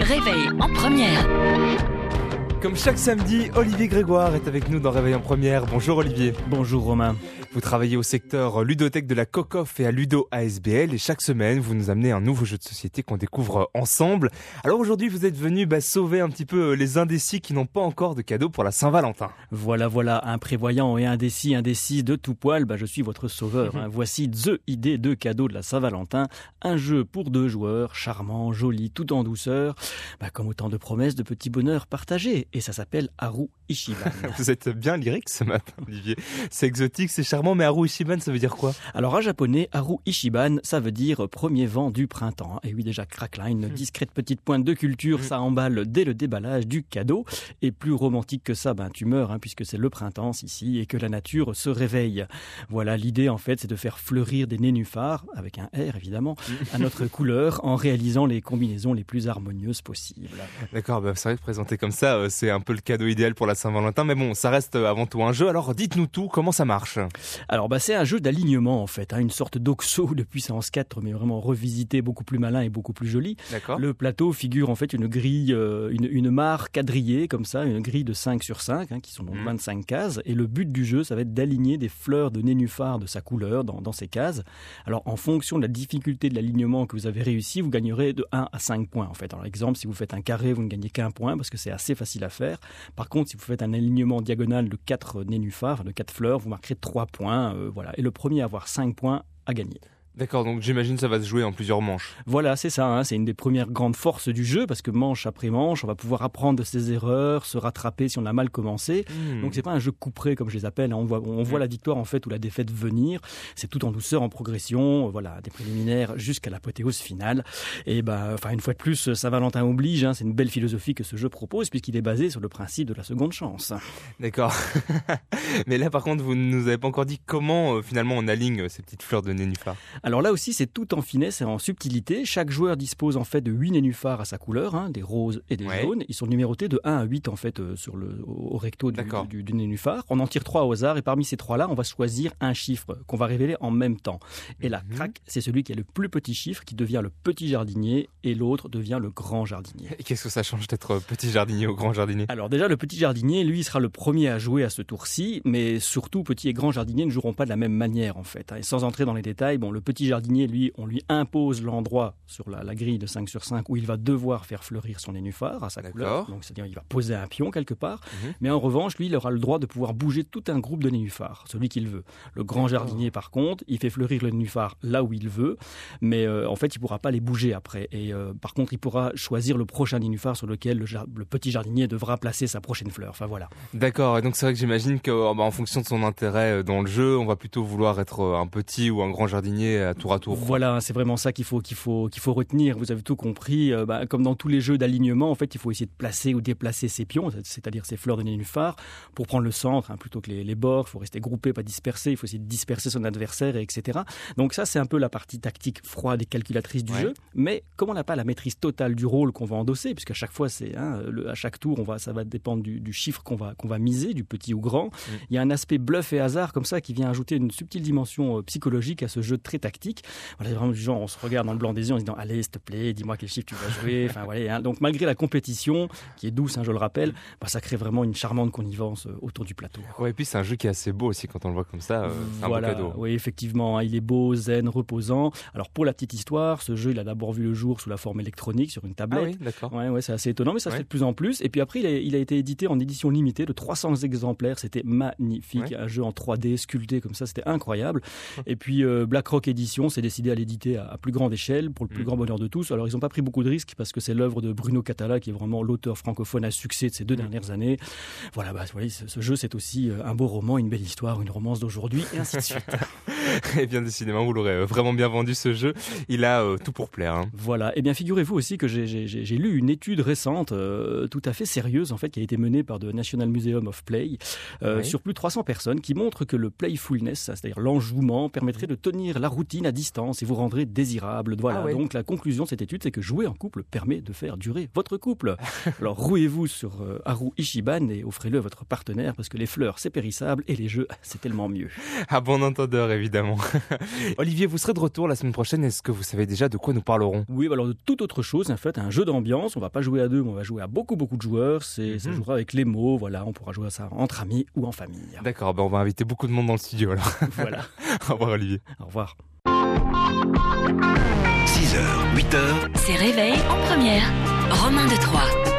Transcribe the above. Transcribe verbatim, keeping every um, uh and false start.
Réveil en première. Comme chaque samedi, Olivier Grégoire est avec nous dans Réveil en première. Bonjour Olivier. Bonjour Romain. Vous travaillez au secteur ludothèque de la Cocoff et à Ludo A S B L et chaque semaine vous nous amenez un nouveau jeu de société qu'on découvre ensemble. Alors aujourd'hui vous êtes venu bah, sauver un petit peu les indécis qui n'ont pas encore de cadeau pour la Saint-Valentin. Voilà, voilà, imprévoyant et indécis, indécis de tout poil, bah, je suis votre sauveur. Hein. Voici The Idée de cadeau de la Saint-Valentin, un jeu pour deux joueurs, charmant, joli, tout en douceur, bah, comme autant de promesses de petits bonheurs partagés. Et ça s'appelle Haru Ichiban. Vous êtes bien lyrique ce matin Olivier. C'est exotique, c'est charmant. Mais Haru Ichiban, ça veut dire quoi? Alors, en japonais, Haru Ichiban, ça veut dire premier vent du printemps. Et oui, déjà, craquelin, une discrète petite pointe de culture, ça emballe dès le déballage du cadeau. Et plus romantique que ça, ben, tu meurs, hein, puisque c'est le printemps ici et que la nature se réveille. Voilà, l'idée, en fait, c'est de faire fleurir des nénuphars, avec un R, évidemment, à notre couleur, en réalisant les combinaisons les plus harmonieuses possibles. D'accord, bah, c'est vrai que présenté comme ça, euh, c'est un peu le cadeau idéal pour la Saint-Valentin. Mais bon, ça reste avant tout un jeu. Alors, dites-nous tout, comment ça marche? Alors bah c'est un jeu d'alignement en fait, hein, une sorte d'Oxo de puissance quatre, mais vraiment revisité, beaucoup plus malin et beaucoup plus joli. D'accord. Le plateau figure en fait une grille, euh, une, une mare quadrillée comme ça, une grille de cinq sur cinq, hein, qui sont donc mmh. vingt-cinq cases. Et le but du jeu, ça va être d'aligner des fleurs de nénuphar de sa couleur dans, dans ces cases. Alors en fonction de la difficulté de l'alignement que vous avez réussi, vous gagnerez de un à cinq points en fait. Alors exemple, si vous faites un carré, vous ne gagnez qu'un point parce que c'est assez facile à faire. Par contre, si vous faites un alignement diagonal de quatre nénuphars, de quatre fleurs, vous marquerez trois points. Euh, Voilà. Et le premier à avoir cinq points a gagné. D'accord, donc j'imagine que ça va se jouer en plusieurs manches. Voilà, c'est ça, hein, c'est une des premières grandes forces du jeu, parce que manche après manche, on va pouvoir apprendre de ses erreurs, se rattraper si on a mal commencé. Mmh. Donc c'est pas un jeu couperé comme je les appelle, hein. on voit, on voit mmh. la victoire en fait ou la défaite venir. C'est tout en douceur, en progression, voilà, des préliminaires jusqu'à l'apothéose finale. Et bah, enfin une fois de plus, Saint-Valentin oblige, hein, c'est une belle philosophie que ce jeu propose, puisqu'il est basé sur le principe de la seconde chance. D'accord. Mais là par contre, vous ne nous avez pas encore dit comment euh, finalement on aligne ces petites fleurs de nénuphar. Alors là aussi, c'est tout en finesse et en subtilité. Chaque joueur dispose en fait de huit nénuphars à sa couleur, hein, des roses et des ouais. jaunes. Ils sont numérotés de un à huit en fait euh, sur le, au recto du, du, du nénuphar. On en tire trois au hasard et parmi ces trois-là, on va choisir un chiffre qu'on va révéler en même temps. Et là, mm-hmm. crac, c'est celui qui a le plus petit chiffre qui devient le petit jardinier et l'autre devient le grand jardinier. Et qu'est-ce que ça change d'être petit jardinier au grand jardinier? Alors déjà, le petit jardinier, lui, sera le premier à jouer à ce tour-ci, mais surtout, petit et grand jardinier ne joueront pas de la même manière en fait. Et sans entrer dans les détails, bon, le petit jardinier, lui, on lui impose l'endroit sur la, la grille de cinq sur cinq où il va devoir faire fleurir son nénuphar à sa D'accord. couleur. Donc, c'est-à-dire, il va poser un pion quelque part. Mmh. Mais en revanche, lui, il aura le droit de pouvoir bouger tout un groupe de nénuphars, celui qu'il veut. Le grand D'accord. jardinier, par contre, il fait fleurir le nénuphar là où il veut, mais euh, en fait, il ne pourra pas les bouger après. Et euh, par contre, il pourra choisir le prochain nénuphar sur lequel le, jar- le petit jardinier devra placer sa prochaine fleur. Enfin, voilà. D'accord. Et donc, c'est vrai que j'imagine qu'en bah, fonction de son intérêt dans le jeu, on va plutôt vouloir être un petit ou un grand jardinier à tour à tour. Voilà, c'est vraiment ça qu'il faut, qu'il faut, qu'il faut retenir. Vous avez tout compris. Euh, bah, comme dans tous les jeux d'alignement, en fait, il faut essayer de placer ou déplacer ses pions, c'est-à-dire ses fleurs de nénuphar, pour prendre le centre, hein, plutôt que les, les bords. Il faut rester groupé, pas dispersé. Il faut essayer de disperser son adversaire, et cetera. Donc ça, c'est un peu la partie tactique froide et calculatrice du ouais. jeu. Mais comme on n'a pas la maîtrise totale du rôle qu'on va endosser, puisqu'à chaque fois, c'est hein, le, à chaque tour, on va, ça va dépendre du, du chiffre qu'on va, qu'on va miser, du petit ou grand. Mmh. Il y a un aspect bluff et hasard comme ça qui vient ajouter une subtile dimension euh, psychologique à ce jeu très tactique. Voilà, c'est vraiment du genre, on se regarde dans le blanc des yeux en se disant allez s'il te plaît dis-moi quel chiffre tu vas jouer, enfin voilà, hein. Donc malgré la compétition qui est douce, hein, je le rappelle, bah, ça crée vraiment une charmante connivence euh, autour du plateau. Ouais, et puis c'est un jeu qui est assez beau aussi quand on le voit comme ça, euh, c'est voilà, un beau cadeau. Oui effectivement, hein, il est beau, zen, reposant. Alors pour la petite histoire, ce jeu il a d'abord vu le jour sous la forme électronique sur une tablette. Ah oui, d'accord. Ouais, ouais, c'est assez étonnant, mais ça ouais. se fait de plus en plus. Et puis après il a, il a été édité en édition limitée de trois cents exemplaires, c'était magnifique, ouais. un jeu en trois D sculpté comme ça, c'était incroyable. Et puis euh, Black Rock Edition s'est décidé à l'éditer à, à plus grande échelle pour le plus mmh. grand bonheur de tous. Alors ils n'ont pas pris beaucoup de risques parce que c'est l'œuvre de Bruno Catala qui est vraiment l'auteur francophone à succès de ces deux mmh. dernières années. Voilà, bah, vous voyez, ce, ce jeu c'est aussi un beau roman, une belle histoire, une romance d'aujourd'hui et ainsi de suite. Et bien décidément, vous l'aurez vraiment bien vendu ce jeu. Il a euh, tout pour plaire. Hein. Voilà. Et bien figurez-vous aussi que j'ai, j'ai, j'ai lu une étude récente, euh, tout à fait sérieuse en fait, qui a été menée par le National Museum of Play euh, oui. sur plus de trois cents personnes, qui montre que le playfulness, c'est-à-dire l'enjouement, permettrait de tenir la routine routine à distance et vous rendrez désirable. Voilà, Ah ouais. donc la conclusion de cette étude, c'est que jouer en couple permet de faire durer votre couple. Alors rouez-vous sur euh, Haru Ichiban et offrez-le à votre partenaire parce que les fleurs, c'est périssable et les jeux, c'est tellement mieux. À bon entendeur, évidemment. Olivier, vous serez de retour la semaine prochaine. Est-ce que vous savez déjà de quoi nous parlerons? Oui, bah alors de toute autre chose, en fait, un jeu d'ambiance. On va pas jouer à deux, mais on va jouer à beaucoup, beaucoup de joueurs. C'est, ça Mhm. jouera avec les mots, voilà. On pourra jouer à ça entre amis ou en famille. D'accord, ben on va inviter beaucoup de monde dans le studio alors. Voilà. Au revoir Olivier. Au revoir. six heures, huit heures. C'est réveil en première. Romain de Troyes.